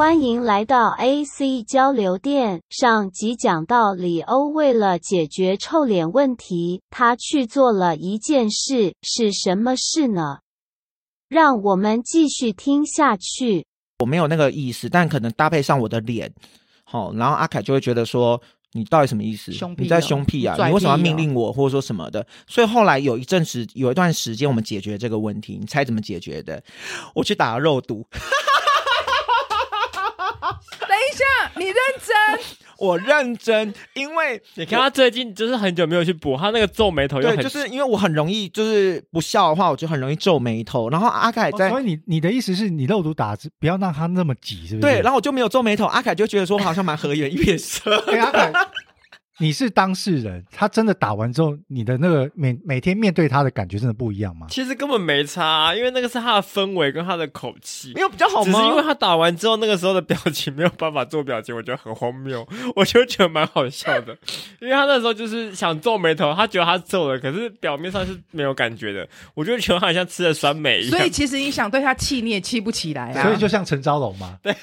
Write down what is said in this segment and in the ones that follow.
欢迎来到 AC 交流电。上集讲到李欧为了解决臭脸问题，他去做了一件事，是什么事呢？让我们继续听下去。 我没有那个意思，但可能搭配上我的脸，然后阿凯就会觉得说你到底什么意思？你在凶屁啊？你为什么要命令我，或者说什么的？所以后来有一段时间，我们解决这个问题。你猜怎么解决的？我去打了肉毒。 等一下，你认真？ 我认真，因为你看他最近就是很久没有去补，他那个皱眉头又很， 对，就是因为我很容易就是不笑的话，我就很容易皱眉头。然后阿凯在， 所以你的意思是你肉毒打不要让他那么挤，是不是？ 对，然后我就没有皱眉头。阿凯就觉得说我好像蛮和颜悦色。 阿凯，你是当事人，他真的打完之后，你的那个每天面对他的感觉真的不一样吗？ 其实根本没差，因为那个是他的氛围跟他的口气， 没有比较好吗？ 只是因为他打完之后那个时候的表情没有办法做表情，我觉得很荒谬，我就觉得蛮好笑的。因为他那时候就是想皱眉头，他觉得他皱了，可是表面上是没有感觉的，我就觉得他好像吃了酸梅一样。 所以其实你想对他气，你也气不起来啊。 所以就像陈昭龙嘛。 对，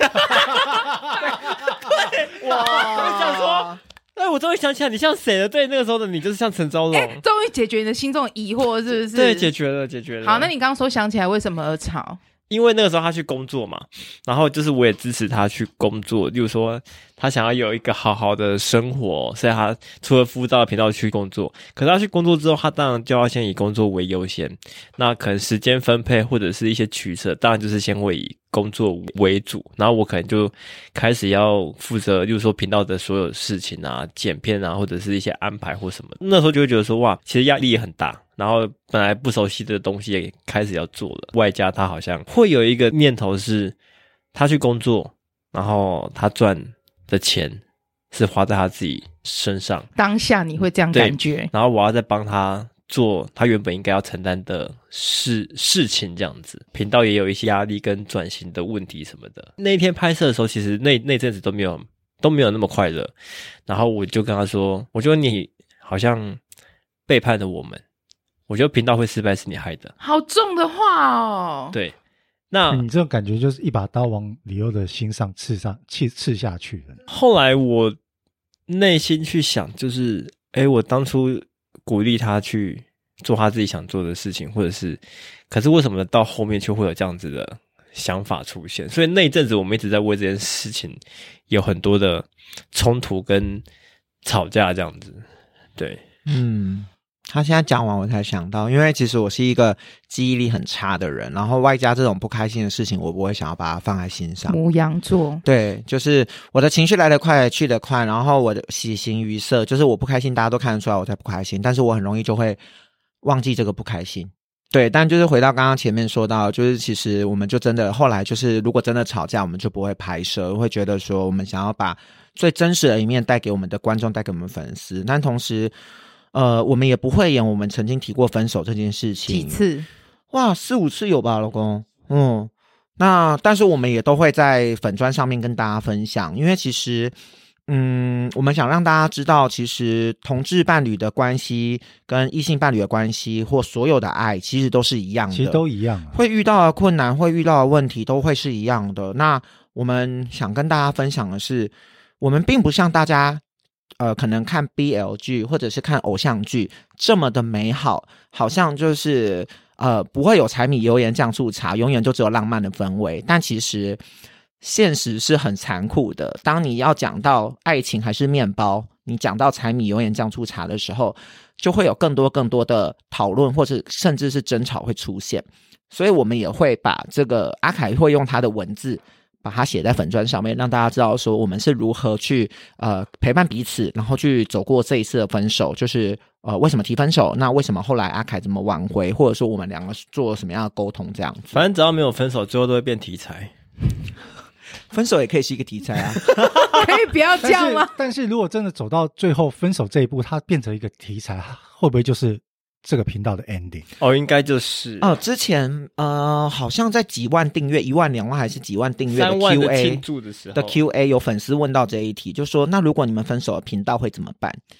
哇！我想说。哎，我终于想起来你像谁了？对，那个时候的你就是像陈昭龙。 终于解决你的心中的疑惑，是不是？ 对，解决了。 好，那你刚刚说想起来为什么而吵？ 因为那个时候他去工作嘛，然后就是我也支持他去工作，例如说他想要有一个好好的生活，所以他除了辅导频道去工作，可是他去工作之后，他当然就要先以工作为优先，那可能时间分配或者是一些取舍，当然就是先会以工作为主，然后我可能就开始要负责例如说频道的所有事情啊，剪片啊，或者是一些安排或什么，那时候就会觉得说哇，其实压力也很大，然后本来不熟悉的东西也开始要做了，外加他好像会有一个念头是他去工作，然后他赚的钱是花在他自己身上， 当下你会这样感觉， 然后我要再帮他做他原本应该要承担的事情，这样子频道也有一些压力跟转型的问题什么的。那一天拍摄的时候，其实那阵子都没有那么快乐，然后我就跟他说，我觉得你好像背叛了我们，我觉得频道会失败是你害的。 好重的话哦。 对，那你这种感觉就是一把刀往李欧的心上刺下去了。 后来我内心去想，就是我当初鼓励他去做他自己想做的事情，或者是可是为什么到后面却会有这样子的想法出现？所以那一阵子我们一直在为这件事情有很多的冲突跟吵架这样子。对， 他现在讲完我才想到，因为其实我是一个记忆力很差的人，然后外加这种不开心的事情我不会想要把它放在心上。 牡羊座， 对，就是我的情绪来得快去得快，然后我的喜形于色，就是我不开心大家都看得出来我在不开心，但是我很容易就会忘记这个不开心。对，但就是回到刚刚前面说到，就是其实我们就真的后来就是如果真的吵架我们就不会拍摄，会觉得说我们想要把最真实的一面带给我们的观众，带给我们粉丝，但同时我们也不会演我们曾经提过分手这件事情。 几次？ 哇，4、5次有吧，老公。那但是我们也都会在粉专上面跟大家分享，因为其实我们想让大家知道，其实同志伴侣的关系跟异性伴侣的关系或所有的爱其实都是一样的， 其实都一样会遇到的困难，会遇到的问题都会是一样的。那我们想跟大家分享的是，我们并不像大家可能看 BL 剧或者是看偶像剧这么的美好，好像就是不会有柴米油盐酱醋茶，永远就只有浪漫的氛围。但其实现实是很残酷的，当你要讲到爱情还是面包，你讲到柴米油盐酱醋茶的时候，就会有更多的讨论，或者甚至是争吵会出现。所以我们也会把这个阿凯会用他的文字把它写在粉专上面，让大家知道说我们是如何去陪伴彼此，然后去走过这一次的分手，就是为什么提分手，那为什么后来阿凯怎么挽回，或者说我们两个做什么样的沟通这样子。 反正只要没有分手，最后都会变题材。 分手也可以是一个题材啊。 可以不要这样吗？ 但是如果真的走到最后分手这一步，它变成一个题材，会不会就是这个频道的 ending？ 应该就是之前好像在几万订阅，1万2万还是几万订阅的 3万的 QA 庆祝的时候的 QA 有粉丝问到这一题，就说那如果你们分手了，频道会怎么办？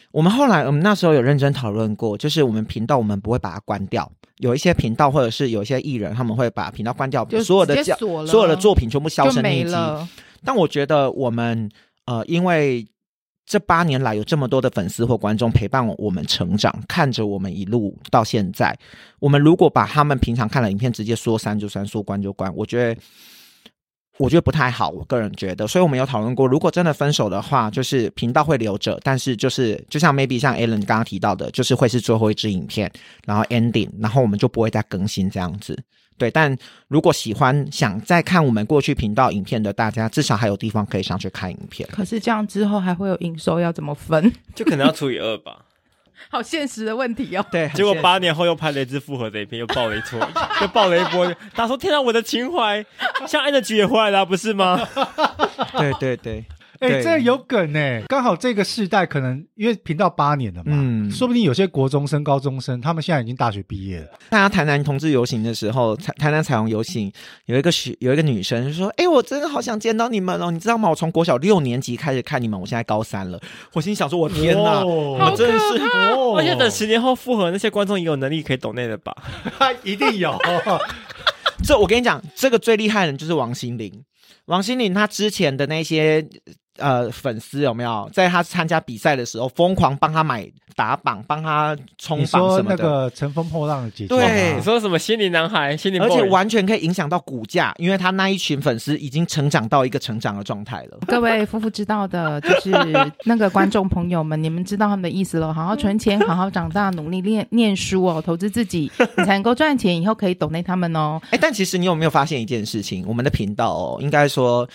我们后来我们那时候有认真讨论过，就是我们频道我们不会把它关掉，有一些频道或者是有一些艺人他们会把频道关掉， 就所有的直接锁了所有的作品全部销就声匿迹。 没了。 但我觉得我们因为这8年来有这么多的粉丝或观众陪伴我们成长，看着我们一路到现在，我们如果把他们平常看的影片直接说删就删，说关就关，我觉得不太好，我个人觉得。所以我们有讨论过，如果真的分手的话，就是频道会留着，但是就像 maybe 像 Alan 刚刚提到的，就是会是最后一支影片，然后 ending， 然后我们就不会再更新这样子。对，但如果想再看我们过去频道影片的大家，至少还有地方可以上去看影片。 可是这样之后还会有营收，要怎么分？ 就可能要除以2吧。 好现实的问题哦。 对， 结果8年后又拍了一支复合的影片，又爆了一波，又爆了一波。大家说：“天啊，我的情怀，像安的局也回来了，不是吗？” 对对对。 这有梗刚好这个世代可能因为频道8年了嘛，说不定有些国中生、高中生，他们现在已经大学毕业了。 大家台南同志游行的时候，台南彩虹游行有一个女生就说：“我真的好想见到你们哦，你知道吗？我从国小6年级开始看你们，我现在高3了。”我心想说：“我天哪，我真的是！ 而且等10年后复合，那些观众也有能力可以抖内的吧？ 一定有。 这我跟你讲，这个最厉害的人就是王心凌。王心凌她之前的那些粉丝有没有在她参加比赛的时候疯狂帮她买打榜，帮她冲榜什么的？ 你说那个乘风破浪的姐姐， 对， 你说什么心灵男孩、心灵 boy， 而且完全可以影响到股价，因为她那一群粉丝已经成长到一个成长的状态了。 各位夫妇知道的，就是那个观众朋友们，你们知道他们的意思了。好好存钱，好好长大，努力念书哦，投资自己，你才能够赚钱，以后可以抖内他们哦。 但其实你有没有发现一件事情？我们的频道应该说。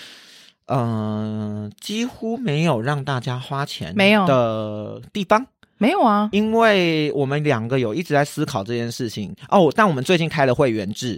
几乎没有让大家花钱的地方， 没有啊， 因为我们2个有一直在思考这件事情但我们最近开了会员制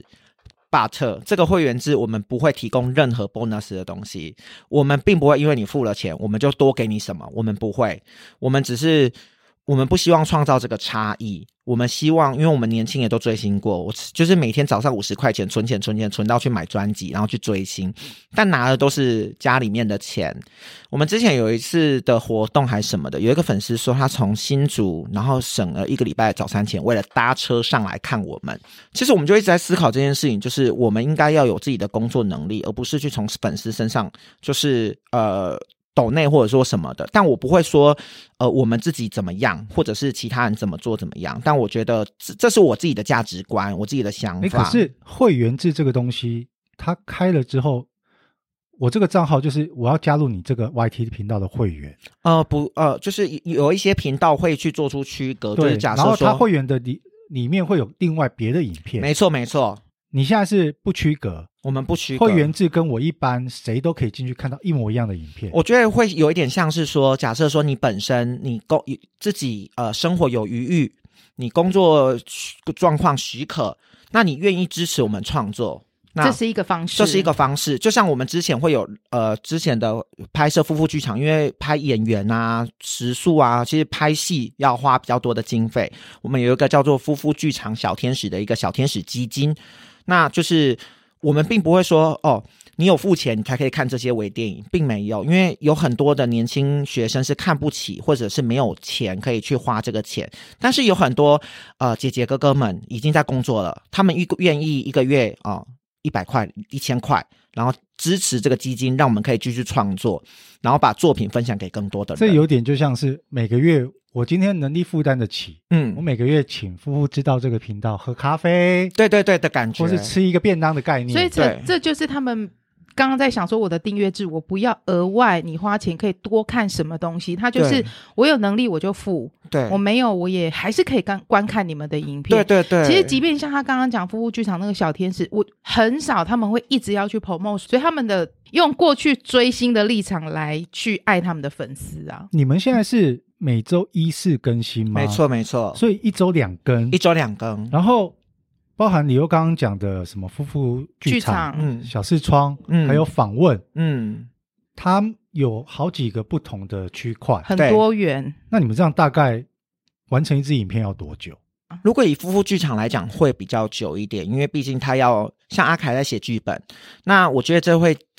，but 这个会员制我们不会提供任何 bonus 的东西，我们并不会因为你付了钱，我们就多给你什么，我们不会，我们不希望创造这个差异，我们希望，因为我们年轻也都追星过，我就是每天早上50块钱存钱存到去买专辑，然后去追星，但拿的都是家里面的钱。我们之前有一次的活动还什么的，有一个粉丝说他从新竹然后省了1个礼拜的早餐钱，为了搭车上来看我们。其实我们就一直在思考这件事情，就是我们应该要有自己的工作能力，而不是去从粉丝身上就是抖内或者说什么的，但我不会说我们自己怎么样，或者是其他人怎么做怎么样，但我觉得这是我自己的价值观，我自己的想法。 可是会员制这个东西它开了之后，我这个账号就是我要加入你这个 YT 频道的会员就是有一些频道会去做出区隔，就是假设说然后它会员的里面会有另外别的影片。 没错没错， 你现在是不区隔， 我们不区隔， 会员制跟我一般谁都可以进去看到一模一样的影片。 我觉得会有一点像是说，假设说你本身你自己生活有余裕，你工作状况许可，那你愿意支持我们创作， 这是一个方式， 这是一个方式。就像我们之前会有之前的拍摄夫妇剧场，因为拍演员啊、时数啊，其实拍戏要花比较多的经费，我们有一个叫做夫妇剧场小天使的一个小天使基金。那就是我们并不会说你有付钱你才可以看这些微电影，并没有，因为有很多的年轻学生是看不起或者是没有钱可以去花这个钱，但是有很多姐姐哥哥们已经在工作了，他们愿意一个月100块、1000块，然后支持这个基金，让我们可以继续创作，然后把作品分享给更多的人。 这有点就像是每个月我今天能力负担得起，我每个月请夫妇知道这个频道喝咖啡， 对对对的感觉， 或是吃一个便当的概念。 所以这就是他们刚刚在想说，我的订阅制我不要额外你花钱可以多看什么东西，它就是我有能力我就付，对，我没有我也还是可以观看你们的影片。 对对对， 其实即便像他刚刚讲夫妇剧场那个小天使，我很少他们会一直要去 promote， 所以他们的用过去追星的立场来去爱他们的粉丝啊。 你们现在是每周1、4更新吗？ 没错没错， 所以1周2更 ，1周2更， 然后包含李优刚刚讲的什么夫妇剧场、小视窗，还有访问，它有好几个不同的区块， 很多元。 那你们这样大概完成一支影片要多久？ 如果以夫妇剧场来讲会比较久一点，因为毕竟他要像阿凯在写剧本，那我觉得这会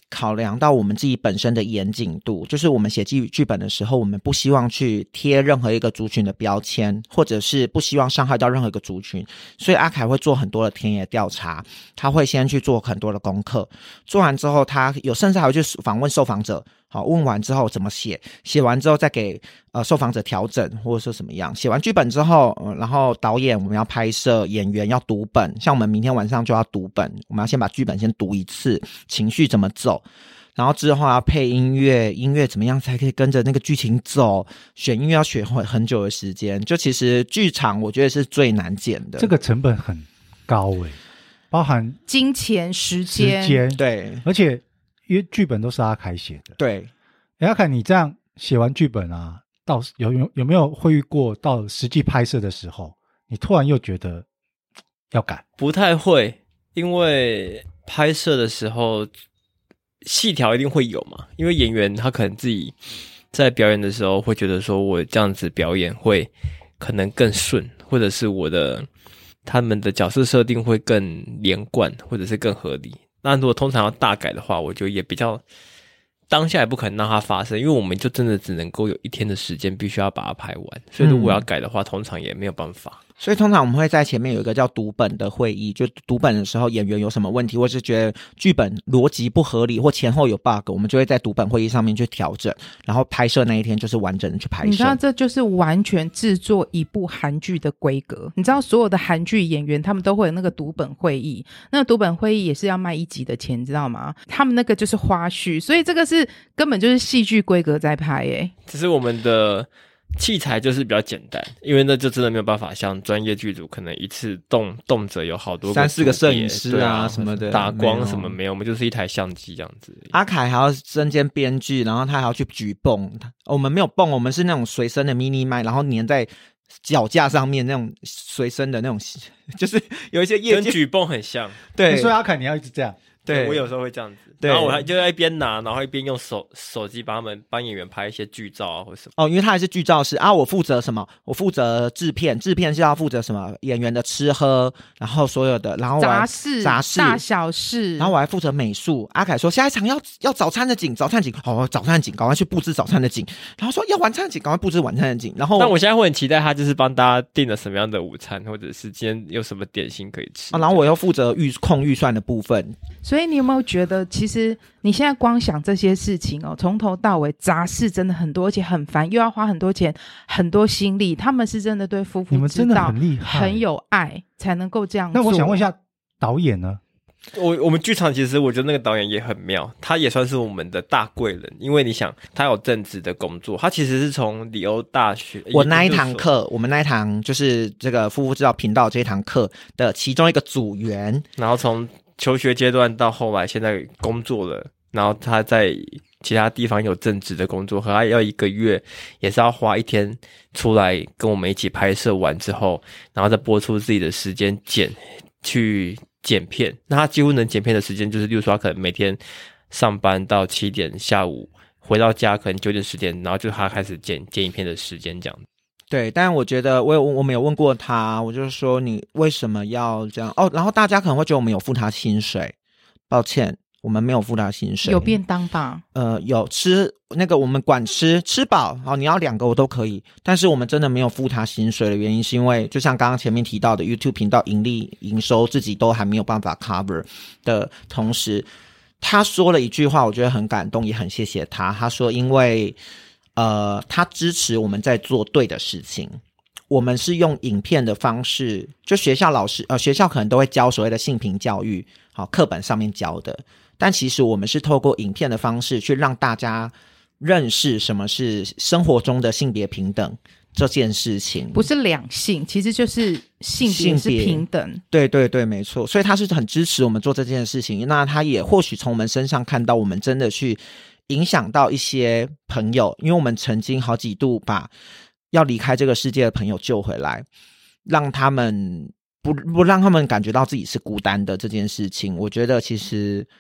考量到我们自己本身的严谨度，就是我们写剧本的时候，我们不希望去贴任何一个族群的标签，或者是不希望伤害到任何一个族群，所以阿凯会做很多的田野调查，他会先去做很多的功课，做完之后他甚至还会去访问受访者，好，问完之后怎么写，写完之后再给受访者调整或者说什么样，写完剧本之后，然后导演我们要拍摄，演员要读本，像我们明天晚上就要读本，我们要先把剧本先读一次，情绪怎么走，然后之后要配音乐，音乐怎么样才可以跟着那个剧情走，选音乐要选很久的时间，就其实剧场我觉得是最难剪的， 这个成本很高包含金钱时间， 对， 而且因为剧本都是阿凯写的， 对。 阿凯你这样写完剧本啊，到有没有会遇过到实际拍摄的时候你突然又觉得要改？ 不太会，因为拍摄的时候细条一定会有嘛，因为演员他可能自己在表演的时候会觉得说我这样子表演会可能更顺，或者是他们的角色设定会更连贯，或者是更合理。那如果通常要大改的话，我觉得也比较当下也不可能让它发生，因为我们就真的只能够有1天的时间必须要把它拍完，所以如果要改的话通常也没有办法。 所以通常我们会在前面有一个叫读本的会议，就读本的时候演员有什么问题，或是觉得剧本逻辑不合理或前后有 bug， 我们就会在读本会议上面去调整，然后拍摄那一天就是完整的去拍摄。 你知道这就是完全制作一部韩剧的规格，你知道所有的韩剧演员他们都会有那个读本会议，那个读本会议也是要卖1集的钱，你知道吗？他们那个就是花絮，所以这个是根本就是戏剧规格在拍耶。 只是我们的器材就是比较简单，因为那就真的没有办法像专业剧组可能一次动辄有好多个 3-4个摄影师啊什么的， 打光什么没有，我们就是一台相机这样子。 阿凯还要身兼编剧，然后他还要去举泵，我们没有泵，我们是那种随身的 mini 麦，然后粘在脚架上面那种随身的那种，就是有一些业界跟举泵很像。 对， 所以阿凯你要一直这样。 对， 我有时候会这样子， 对， 然后我还就在一边拿，然后一边用手机帮演员拍一些剧照啊或什么。 因为他还是剧照师啊，我负责什么？我负责制片是要负责什么？演员的吃喝，然后所有的，然后杂事大小事， 然后我还负责美术。阿凯说下一场要早餐的景，早餐景，早餐景，赶快去布置早餐的景。然后说要晚餐的景，赶快布置晚餐的景。然后， 但我现在会很期待他就是帮大家订了什么样的午餐，或者是今天有什么点心可以吃。 然后我又负责控预算的部分。 所以你有没有觉得，其实你现在光想这些事情从头到尾杂事真的很多，而且很烦，又要花很多钱、很多心力。他们是真的对夫妇你们真的很厉害， 很有爱，才能够这样做。 那我想问一下，导演呢？ 我们剧场其实我觉得那个导演也很妙，他也算是我们的大贵人，因为你想他有正职的工作，他其实是从里欧大学， 我们那一堂就是这个夫妇知道频道这一堂课的其中一个组员， 然后从求学阶段到后来现在工作了，然后他在其他地方有正职的工作，和他要1个月也是要花1天出来跟我们一起拍摄完之后，然后再播出自己的时间去剪片。那他几乎能剪片的时间就是例如说他可能每天上班到7点，下午回到家可能9点10点，然后就他开始剪影片的时间这样。 对，但我觉得我们有问过他，我就是说你为什么要这样然后大家可能会觉得我们有付他薪水，抱歉，我们没有付他薪水。 有便当吧？ 有吃那个我们管吃饱，你要2个我都可以，但是我们真的没有付他薪水的原因是因为就像刚刚前面提到的 YouTube 频道营收自己都还没有办法 cover 的同时，他说了一句话我觉得很感动，也很谢谢他。他说因为他支持我们在做对的事情，我们是用影片的方式，就学校可能都会教所谓的性平教育，课本上面教的，但其实我们是透过影片的方式去让大家认识什么是生活中的性别平等这件事情。 不是两性，其实就是性别是平等。 对对对，没错。所以他是很支持我们做这件事情，那他也或许从我们身上看到我们真的去影响到一些朋友，因为我们曾经好几度把要离开这个世界的朋友救回来，让他们不让他们感觉到自己是孤单的这件事情，我觉得其实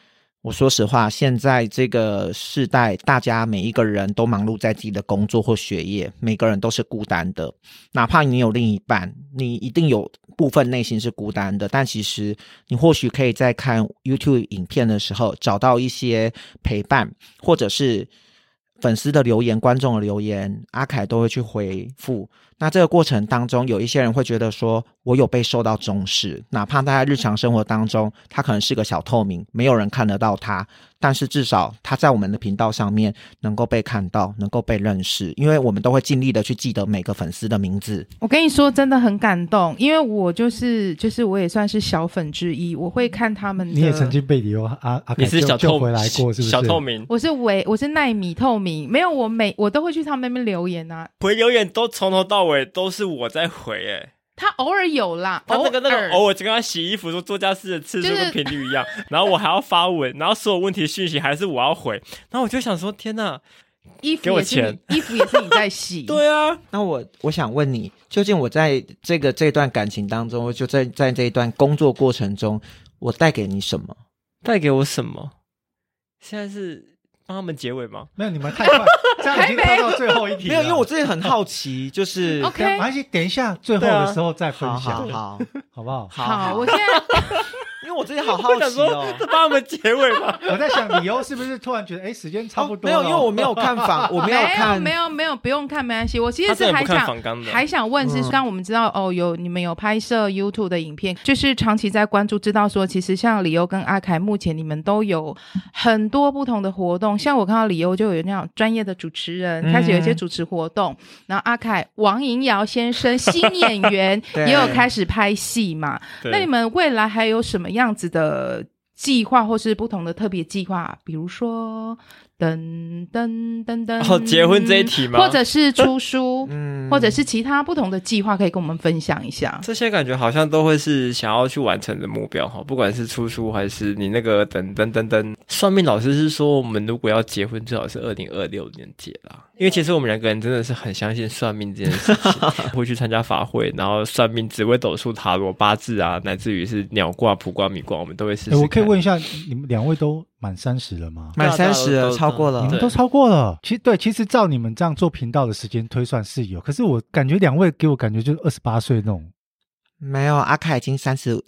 我说实话，现在这个世代，大家每一个人都忙碌在自己的工作或学业，每个人都是孤单的。哪怕你有另一半，你一定有部分内心是孤单的，但其实你或许可以在看 YouTube 影片的时候找到一些陪伴，或者是粉丝的留言、观众的留言，阿凯都会去回复。那这个过程当中，有一些人会觉得说我有被受到重视，哪怕他在日常生活当中他可能是个小透明，没有人看得到他，但是至少他在我们的频道上面能够被看到，能够被认识，因为我们都会尽力的去记得每个粉丝的名字。 我跟你说真的很感动，因为我就是我也算是小粉之一，我会看他们的。 你也曾经被李欧阿凯救回来过是不是？ 小透明， 我是奈米透明，没有我都会去他们那边留言啊， 回留言都从头到尾都是我在回他偶尔有啦， 他那个偶尔就跟他洗衣服说做家事的次数跟频率一样，然后我还要发文，然后所有问题的讯息还是我要回，然后我就想说天哪，给我钱， 衣服也是你在洗。 对啊， 那我想问你，究竟我在这段感情当中，就在这一段工作过程中，我带给你什么？ 带给我什么？现在是帮他们结尾吗？ 没有，你们太快，这样已经跳到最后一题了。 没有，因为我最近很好奇，就是 OK， 没关系，等一下最后的时候再分享， 好， 好不好？ 好，我现在。 因为我最近好好奇哦， 是帮他们结尾吗？ 我在想理由是不是突然觉得时间差不多了？ 没有，因为我没有看访，我没有看， 没有，不用看，没关系。我其实是还想问是，刚刚我们知道你们有拍摄 YouTube 的影片，就是长期在关注，知道说其实像李欧跟阿凯，目前你们都有很多不同的活动。像我看到李欧就有那种专业的主持人，开始有一些主持活动，然后阿凯王银瑶先生新演员也有开始拍戏嘛。那你们未来还有什么样子的计划或是不同的特别计划，比如说噔噔噔噔结婚这一题吗？ 或者是出书或者是其他不同的计划可以跟我们分享一下。 这些感觉好像都会是想要去完成的目标，不管是出书还是你那个等等等等。算命老师是说我们如果要结婚最好是2026年结啦，因为其实我们两个人真的是很相信算命这件事情会去参加法会，然后算命紫微斗数塔罗八字啊，乃至于是鸟卦卜卦米卦我们都会试试看。 我可以问一下你们两位都满30了吗？ 满30了，超过了。 你们都超过了。其实照你们这样做频道的时间推算是有，可是我感觉两位给我感觉就是28岁那种。 没有，阿凯已经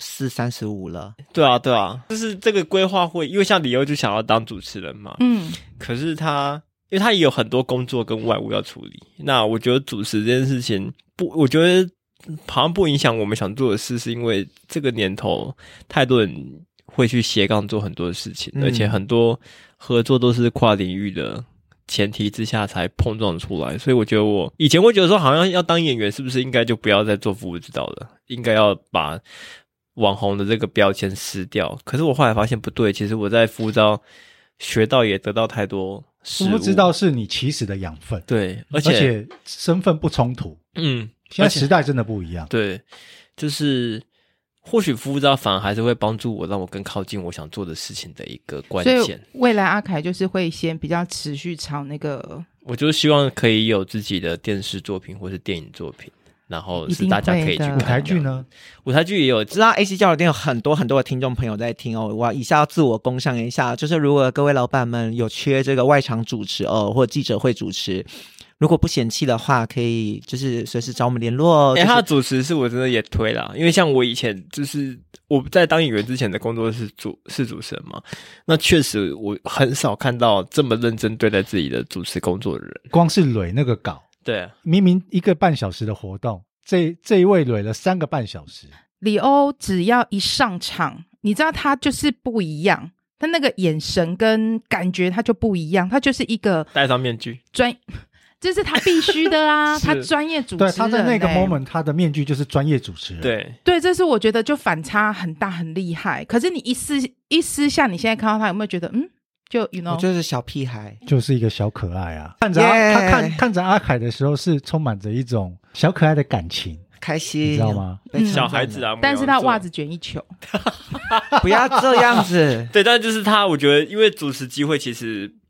34、35了。 对啊，就是这个规划会，因为像李欧就想要当主持人嘛，可是因为他也有很多工作跟外务要处理。那我觉得主持这件事情我觉得好像不影响我们想做的事，是因为这个年头太多人会去斜杠做很多的事情，而且很多合作都是跨领域的前提之下才碰撞出来，所以我觉得我以前会觉得说好像要当演员是不是应该就不要再做服务指导了，应该要把网红的这个标签撕掉。可是我后来发现不对，其实我在服务招学到也得到太多事物， 不知道是你起始的养分。 对， 而且身份不冲突。现在时代真的不一样。 对，就是或许服务招反而还是会帮助我，让我更靠近我想做的事情的一个关键。 所以未来阿凯就是会先比较持续朝那个， 我就希望可以有自己的电视作品或是电影作品，然后是大家可以去看。 舞台剧呢？ 舞台剧也有， 知道 AC 交流店有很多的听众朋友在听哦。我以下要自我工商一下，就是如果各位老板们有缺这个外场主持或记者会主持，如果不嫌弃的话，可以就是随时找我们联络。 他的主持是我真的也推啦，因为像我以前就是我在当演员之前的工作是主持人嘛，那确实我很少看到这么认真对待自己的主持工作的人。 光是捋那个稿， 对， 明明1个半小时的活动，这一位捋了3个半小时。 李欧只要一上场，你知道他就是不一样，他那个眼神跟感觉他就不一样，他就是一个戴上面具这是他必须的啊他专业主持人。 对，他在那个 moment 他的面具就是专业主持人。 对，这是我觉得就反差很大很厉害。可是你一私下你现在看到他有没有觉得就 you know 我就是小屁孩， 就是一个小可爱啊。看着阿凯的时候是充满着一种小可爱的感情， 开心， 你知道吗？ 小孩子啊， 但是他袜子卷一球不要这样子对，但就是他我觉得因为主持机会其实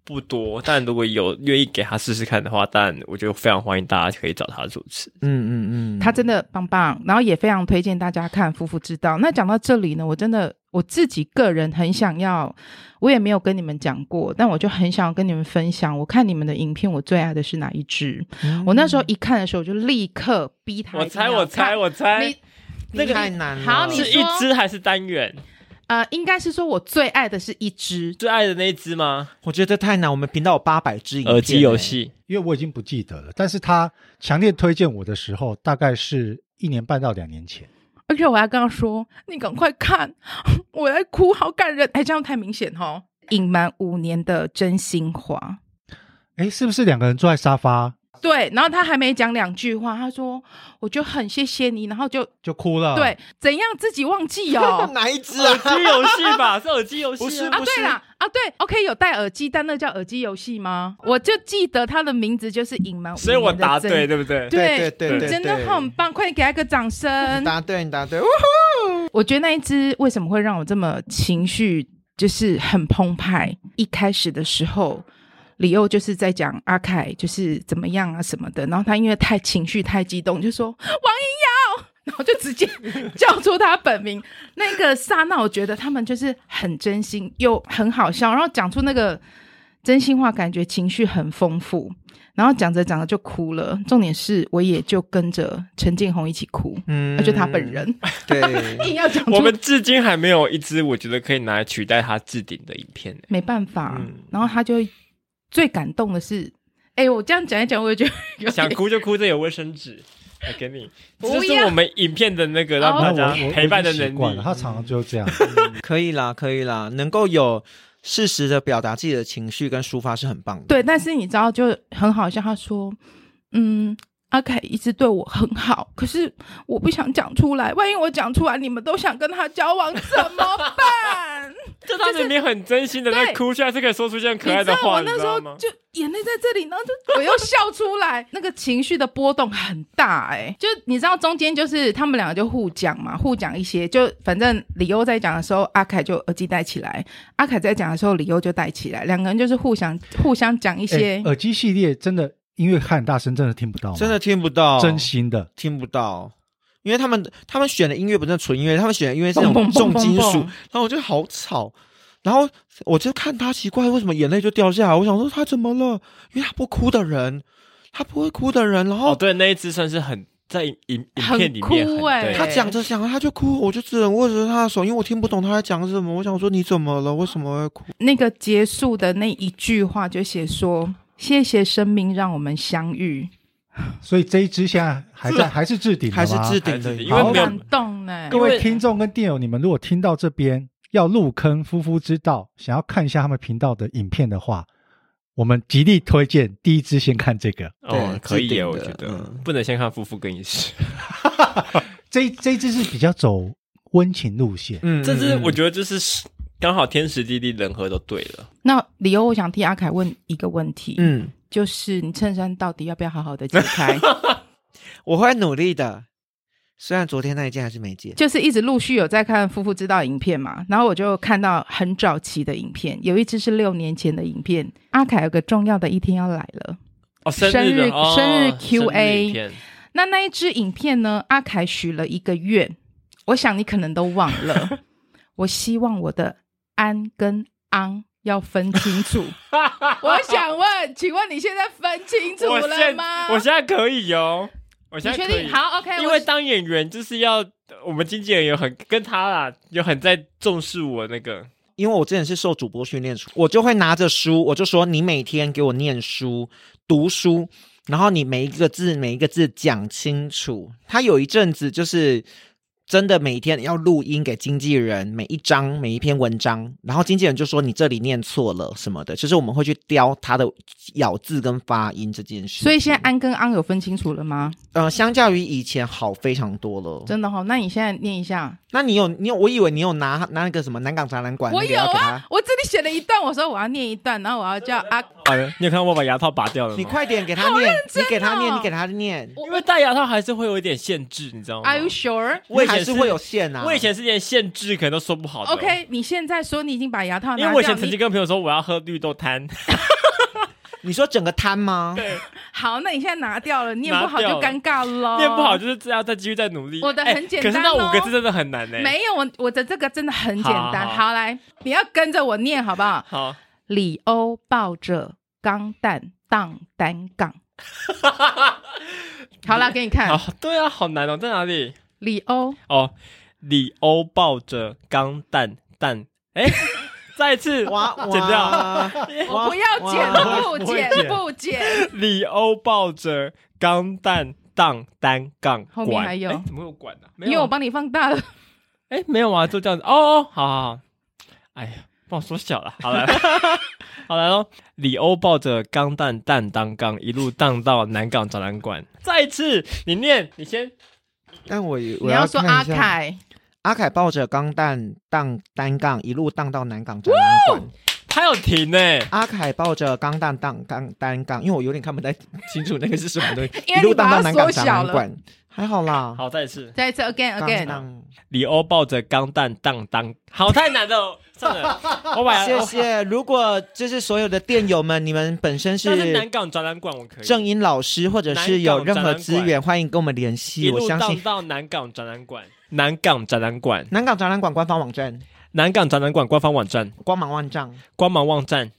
不多，但如果有愿意给他试试看的话，当然我就非常欢迎大家可以找他主持。 他真的棒棒，然后也非常推荐大家看《夫妇之道》。那讲到这里呢，我自己个人很想要，我也没有跟你们讲过，但我就很想要跟你们分享，我看你们的影片，我最爱的是哪一支？我那时候一看的时候，我就立刻逼他。 我猜， 那个太难了。 好，你说是一支还是单元？ 应该是说我最爱的是一支， 最爱的那一支吗？ 我觉得太难，我们频道有800支影片。 耳机游戏， 因为我已经不记得了，但是他强烈推荐我的时候，大概是1年半到2年前。 而且我还跟他说：“你赶快看，我在哭，好感人。”这样太明显齁。隐瞒5年的真心话， 是不是2个人坐在沙发？ 对，然后他还没讲2句话，他说我就很谢谢你，然后就哭了。 对，怎样自己忘记哦？ 哪一支耳机游戏吧？是耳机游戏不是啊？对啦，对 ，OK， 有戴耳机，但那叫耳机游戏吗？我就记得他的名字就是隐瞒， 所以我答对，对不对？ 对，你真的很棒，快点给他个掌声！ 你答对， 我觉得那一支为什么会让我这么情绪就是很澎湃？一开始的时候。李欧就是在讲阿凯就是怎么样啊什么的，然后他因为太情绪太激动，就说王银瑶，然后就直接叫出他本名。那个刹那，我觉得他们就是很真心又很好笑，然后讲出那个真心话，感觉情绪很丰富。然后讲着讲着就哭了，重点是我也就跟着陈建宏一起哭，就他本人。 对， 硬要讲出。 我们至今还没有一支我觉得可以拿来取代他置顶的影片。 没办法，然后他就最感动的是，我这样讲一讲，我也觉得想哭就哭，这有卫生纸，来给你。这是我们影片的那个让大家陪伴的能力。 他常常就这样。 可以啦，能够有适时的表达自己的情绪跟抒发是很棒的。 对，但是你知道就很好笑，他说阿凯一直对我很好，可是我不想讲出来，万一我讲出来你们都想跟他交往怎么办？ 就他明明很真心的在哭，现在是可以说出这样可爱的话， 你知道我那时候就眼泪在这里，然后就我又笑出来，那个情绪的波动很大就你知道中间就是他们两个就互讲嘛，互讲一些，就反正李欧在讲的时候，阿凯就耳机戴起来，阿凯在讲的时候，李欧就戴起来，两个人就是互相讲一些。 耳机系列真的音乐很大声，真的听不到吗？ 真的听不到， 真心的听不到。因为他们选的音乐不是纯音乐，他们选的音乐是那种重金属，然后我觉得好吵，然后我就看他奇怪为什么眼泪就掉下来，我想说他怎么了？因为他不哭的人，他不会哭的人，然后对那一支算是很在影片里面很哭他讲着他就哭，我就只能握着他的手，因为我听不懂他在讲什么。我想说你怎么了？为什么会哭？ 那个结束的那一句话就写说谢谢生命让我们相遇。 所以这一支现在还是置顶的吗？ 还是置顶的， 因为好感动呢。 各位听众跟电友，你们如果听到这边要入坑夫妇之道，想要看一下他们频道的影片的话，我们极力推荐第一支先看这个。 可以耶，我觉得不能先看夫妇更衣室。 这一支是比较走温情路线， 这支我觉得就是刚好天时地利人和都对了。 那理由我想替阿凯问一个问题，就是你衬衫到底要不要好好的解开？ 我会努力的，虽然昨天那一件还是没解。 就是一直陆续有在看夫妇之道影片嘛，然后我就看到很早期的影片，有一支是6年前的影片。阿凯有个重要的一天要来了， 生日 QA。那一支影片呢，阿凯许了一个愿，我想你可能都忘了。我希望我的安跟昂要分清楚。我想问，请问你现在分清楚了吗？ 我现在可以哦，我现在可以。 你确定？好 ，OK。 因为当演员就是要我们经纪人有很跟他啦，有很在重视我那个。 因为我之前是受主播训练出，我就会拿着书，我就说你每天给我念书、读书，然后你每一个字讲清楚。他有一阵子就是真的每天要录音给经纪人，每一篇文章，然后经纪人就说你这里念错了什么的，就是我们会去雕他的咬字跟发音这件事。 所以现在安跟昂有分清楚了吗？ 相较于以前好非常多了。 真的那你现在念一下。 那你有，我以为你有拿那个什么南港展览馆。 我有啊，我这里写了一段，我说我要念一段，然后我要叫阿。 你有看到我把牙套拔掉了吗？ 你快点给他念，你给他念， 因为戴牙套还是会有一点限制，你知道吗？ Are you sure？ 我以前还是会有线啊。 我以前是连限制可能都说不好的。 OK， 你现在说你已经把牙套拿掉， 因为我以前曾经跟朋友说我要喝绿豆汤。 你说整个摊吗？ 对。 好，那你现在拿掉了，念不好就尴尬了。 念不好就是这样，再继续再努力。 我的很简单， 可是那5个字真的很难欸。 没有，我的这个真的很简单。好，来，你要跟着我念好不好？ 好。 李欧抱着钢蛋荡单杠。好啦，给你看。 对啊，好难哦，在哪里？ 李欧李欧抱着钢蛋，再一次，剪掉。 我不要剪，不剪。 李欧抱着钢蛋荡单杠， 后面还有， 怎么有管呢？ 因为我帮你放大了。 没有啊，就这样子。好。哎呀，帮我缩小了。好了，好来咯。李欧抱着钢蛋当杠，一路荡到南港展览馆。再一次，你念，你先。 但我你要说阿凯抱着钢蛋荡单杠，一路荡到南港展览馆。 他有停欸。 阿凯抱着钢蛋荡单杠，因为我有点看不太清楚那个是什么东西。 一路荡到南港展览馆， 还好啦。 好，再一次 ，again。 李欧抱着钢蛋荡，好，太难了。算了， 谢谢。如果就是所有的店友们，你们本身是南港展览馆，我可以正音老师，或者是有任何资源，欢迎跟我们联系。我相信到南港展览馆，南港展览馆官方网站， 南港展览馆官方网站， 光芒万丈。 光芒万丈。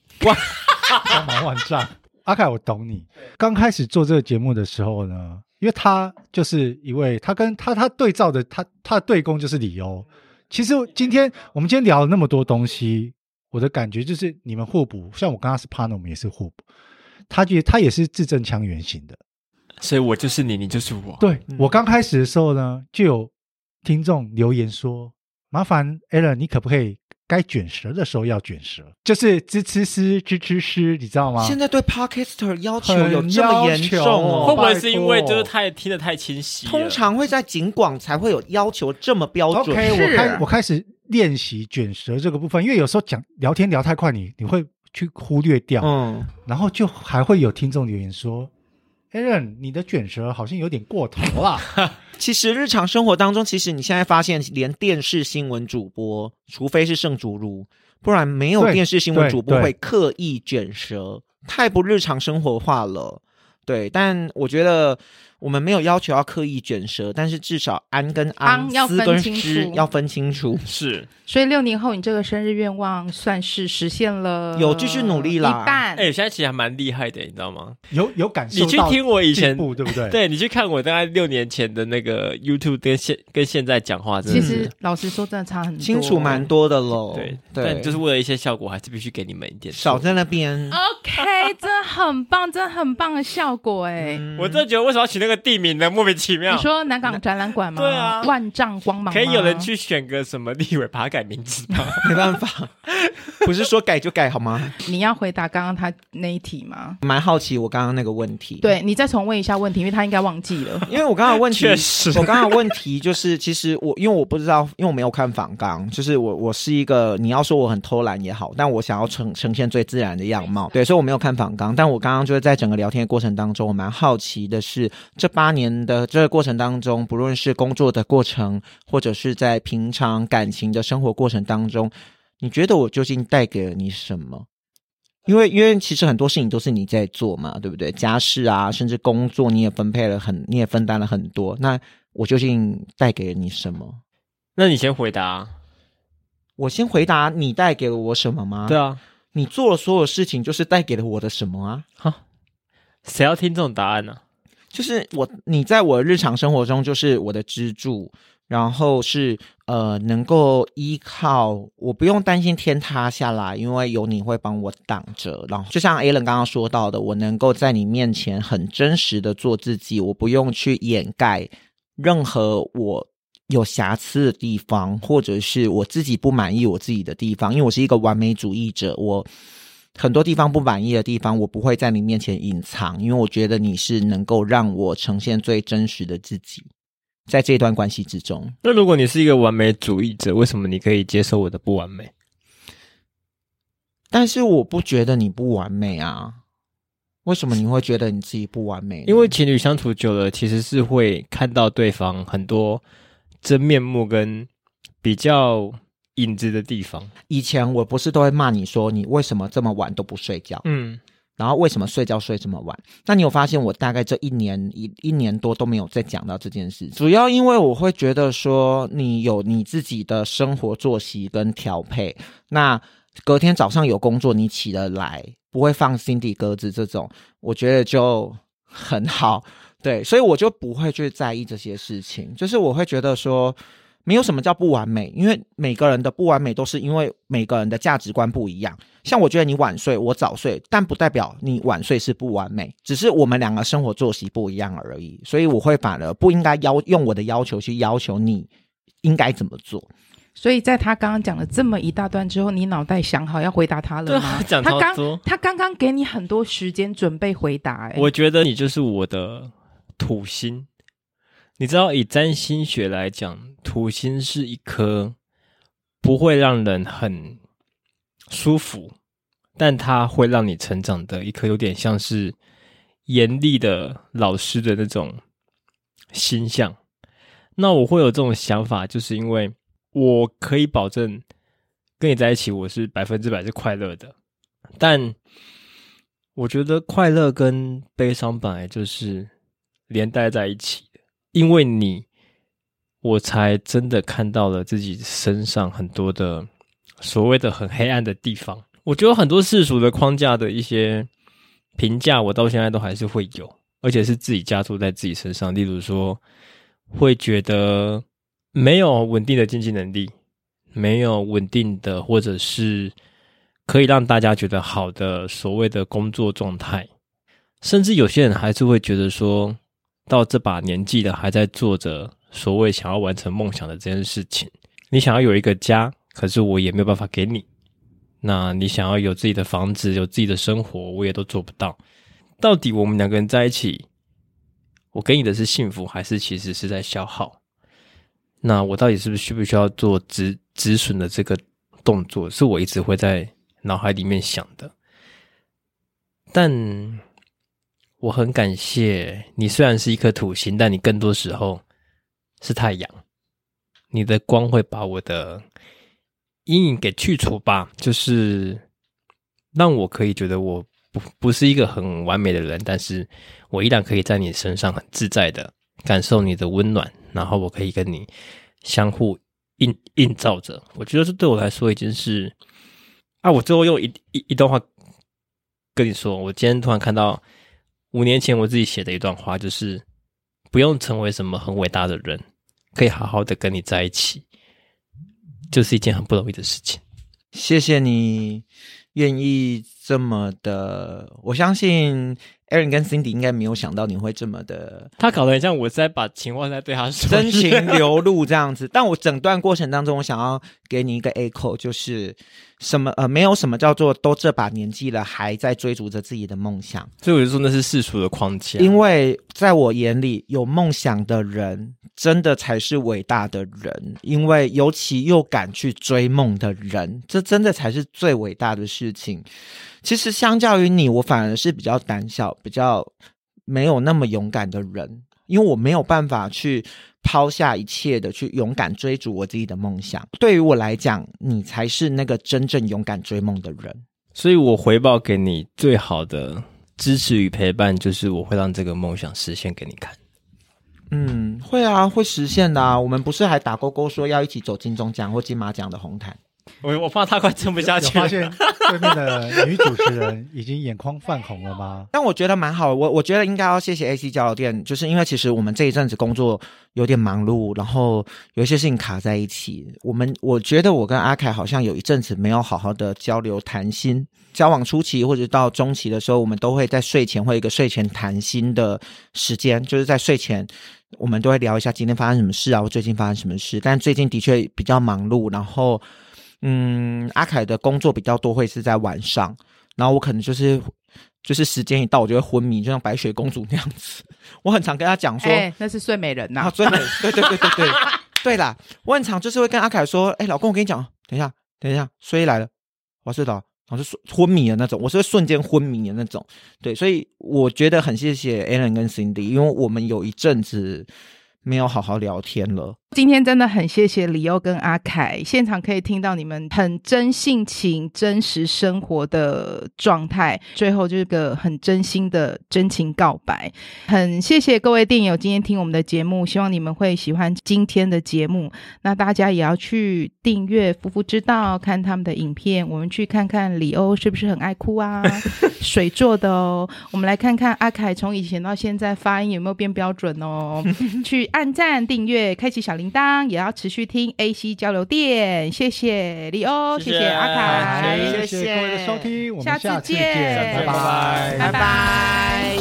阿凯，我懂你。刚开始做这个节目的时候呢，因为他就是一位，他跟他对照的他的对攻就是李欧。其实我们今天聊了那么多东西，我的感觉就是你们互补，像我跟他是 partner， 我们也是互补。他也是字正腔圆型的， 所以我就是你，你就是我。 对，我刚开始的时候呢，就有听众留言说，麻烦 Alan， 你可不可以该卷舌的时候要卷舌，就是支吃诗，你知道吗？ 现在对 Podcaster 要求有这么严重哦？ 会不会是因为就是听得太清晰了？ 通常会在警广才会有要求这么标准。 OK， 我开始练习卷舌这个部分，因为有时候聊天聊太快，你会去忽略掉，然后就还会有听众留言说 ，Alan， 你的卷舌好像有点过头了。 其实日常生活当中，其实你现在发现，连电视新闻主播，除非是盛竹如，不然没有电视新闻主播会刻意卷舌，太不日常生活化了。对，但我觉得我们没有要求要刻意卷舌，但是至少安跟昂、 思跟诗要分清楚。 是， 所以6年后你这个生日愿望算是实现了， 有继续努力啦， 一半。 现在其实还蛮厉害的，你知道吗？ 有感受到， 你去听我以前对不对？ 对，你去看我大概6年前的那个 YouTube 跟现在讲话， 其实老实说真的差很多， 清楚蛮多的咯。 对，但就是为了一些效果，还是必须给你们一点， 少在那边。 OK， 真的很棒，真的很棒的效果哎！ 我真的觉得为什么要取那个地名呢？莫名其妙。 你说南港展览馆吗？ 对啊， 万丈光芒吗？ 可以有人去选个什么立委把它改名字吗？ 没办法，不是说改就改好吗？ 你要回答刚刚他那一题吗？ 蛮好奇我刚刚那个问题。 对，你再重问一下问题，因为他应该忘记了。 因为我刚刚问题， 确实， 我刚刚问题就是，其实因为我不知道，因为我没有看访纲，就是我是一个，你要说我很偷懒也好，但我想要呈现最自然的样貌，对，所以我没有看访纲。但我刚刚就是在整个聊天的过程当中，我蛮好奇的是，这8年的这个过程当中，不论是工作的过程，或者是在平常感情的生活过程当中，你觉得我究竟带给了你什么？因为其实很多事情都是你在做嘛，对不对？家事啊，甚至工作你也你也分担了很多。那我究竟带给了你什么？ 那你先回答。 我先回答你带给了我什么吗？ 对啊， 你做了所有事情就是带给了我的什么啊？ 哈，谁要听这种答案呢？ 就是你在我日常生活中就是我的支柱，然后是能够依靠，我不用担心天塌下来，因为有你会帮我挡着。然后就像 Alan 刚刚说到的，我能够在你面前很真实的做自己，我不用去掩盖任何我有瑕疵的地方，或者是我自己不满意我自己的地方，因为我是一个完美主义者，我很多地方不满意的地方我不会在你面前隐藏，因为我觉得你是能够让我呈现最真实的自己在这段关系之中。 那如果你是一个完美主义者，为什么你可以接受我的不完美？ 但是我不觉得你不完美啊，为什么你会觉得你自己不完美呢？ 因为情侣相处久了，其实是会看到对方很多真面目跟比较影子的地方。 以前我不是都会骂你说你为什么这么晚都不睡觉，然后为什么睡觉睡这么晚？那你有发现我大概这一年多都没有再讲到这件事，主要因为我会觉得说你有你自己的生活作息跟调配，那隔天早上有工作你起得来，不会放 Cindy 鸽子这种，我觉得就很好。对，所以我就不会去在意这些事情，就是我会觉得说没有什么叫不完美，因为每个人的不完美都是因为每个人的价值观不一样。像我觉得你晚睡我早睡，但不代表你晚睡是不完美，只是我们两个生活作息不一样而已。所以我会反而不应该用我的要求去要求你应该怎么做。 所以在他刚刚讲了这么一大段之后，你脑袋想好要回答他了吗？他刚刚给你很多时间准备回答。 我觉得你就是我的土星。你知道以占星学来讲，土星是一颗不会让人很舒服，但它会让你成长的一颗有点像是严厉的老师的那种星象。那我会有这种想法，就是因为我可以保证跟你在一起我是100%是快乐的，但我觉得快乐跟悲伤本来就是连带在一起的，因为你我才真的看到了自己身上很多的所谓的很黑暗的地方。我觉得很多世俗的框架的一些评价我到现在都还是会有，而且是自己加注在自己身上。例如说会觉得没有稳定的经济能力，没有稳定的或者是可以让大家觉得好的所谓的工作状态，甚至有些人还是会觉得说到这把年纪了还在做着所谓想要完成梦想的这件事情。你想要有一个家，可是我也没有办法给你，那你想要有自己的房子有自己的生活，我也都做不到。到底我们两个人在一起，我给你的是幸福还是其实是在消耗？那我到底是不是需不需要做止损的这个动作，是我一直会在脑海里面想的。但我很感谢你，虽然是一颗土星，但你更多时候是太阳，你的光会把我的阴影给去除吧，就是让我可以觉得我不是一个很完美的人，但是我依然可以在你身上很自在的感受你的温暖，然后我可以跟你相互映照着。我觉得这对我来说已经是我最后用一段话跟你说，我今天突然看到5年前我自己写的一段话，就是不用成为什么很伟大的人，可以好好的跟你在一起，就是一件很不容易的事情。 谢谢你愿意这么的，我相信 Aaron 跟 Cindy 应该没有想到你会这么的， 他搞得很像我在把情话在对他说， 真情流露这样子。但我整段过程当中，我想要给你一个 echo， 就是什么没有什么叫做都这把年纪了还在追逐着自己的梦想。 所以我就说那是世俗的框架， 因为在我眼里，有梦想的人真的才是伟大的人，因为尤其又敢去追梦的人，这真的才是最伟大的事情。其实相较于你，我反而是比较胆小，比较没有那么勇敢的人，因为我没有办法去抛下一切的去勇敢追逐我自己的梦想。对于我来讲，你才是那个真正勇敢追梦的人。 所以我回报给你最好的支持与陪伴，就是我会让这个梦想实现给你看。 会啊，会实现的啊。我们不是还打勾勾说要一起走金钟奖或金马奖的红毯？ 我怕他快撑不下去了。 发现对面的女主持人已经眼眶泛红了吗？ 但我觉得蛮好，我觉得应该要谢谢 AC 交流店，就是因为其实我们这一阵子工作有点忙碌，然后有一些事情卡在一起。我觉得我跟阿凯好像有一阵子没有好好的交流谈心。交往初期或者到中期的时候，我们都会在睡前会有一个睡前谈心的时间，就是在睡前我们都会聊一下今天发生什么事啊，或最近发生什么事。但最近的确比较忙碌，然后阿凯的工作比较多会是在晚上，然后我可能就是时间一到我就会昏迷，就像白雪公主那样子。我很常跟他讲说那是睡美人睡美人对对啦，我很常就是会跟阿凯说老公我跟你讲，等一下睡来了，我要睡着，然后就昏迷的那种，我是会瞬间昏迷的那种。对，所以我觉得很谢谢 Alan 跟 Cindy， 因为我们有一阵子没有好好聊天了。 今天真的很谢谢李欧跟阿凯，现场可以听到你们很真性情、真实生活的状态，最后就是个很真心的真情告白。很谢谢各位电友今天听我们的节目，希望你们会喜欢今天的节目。那大家也要去订阅夫妇之道，看他们的影片，我们去看看李欧是不是很爱哭啊水做的哦。我们来看看阿凯从以前到现在发音有没有变标准哦去按赞订阅开启小铃铛，也要持续听 AC 交流电。谢谢李欧，谢谢阿凯， 谢谢各位的收听，我们下次见， 拜拜，拜拜。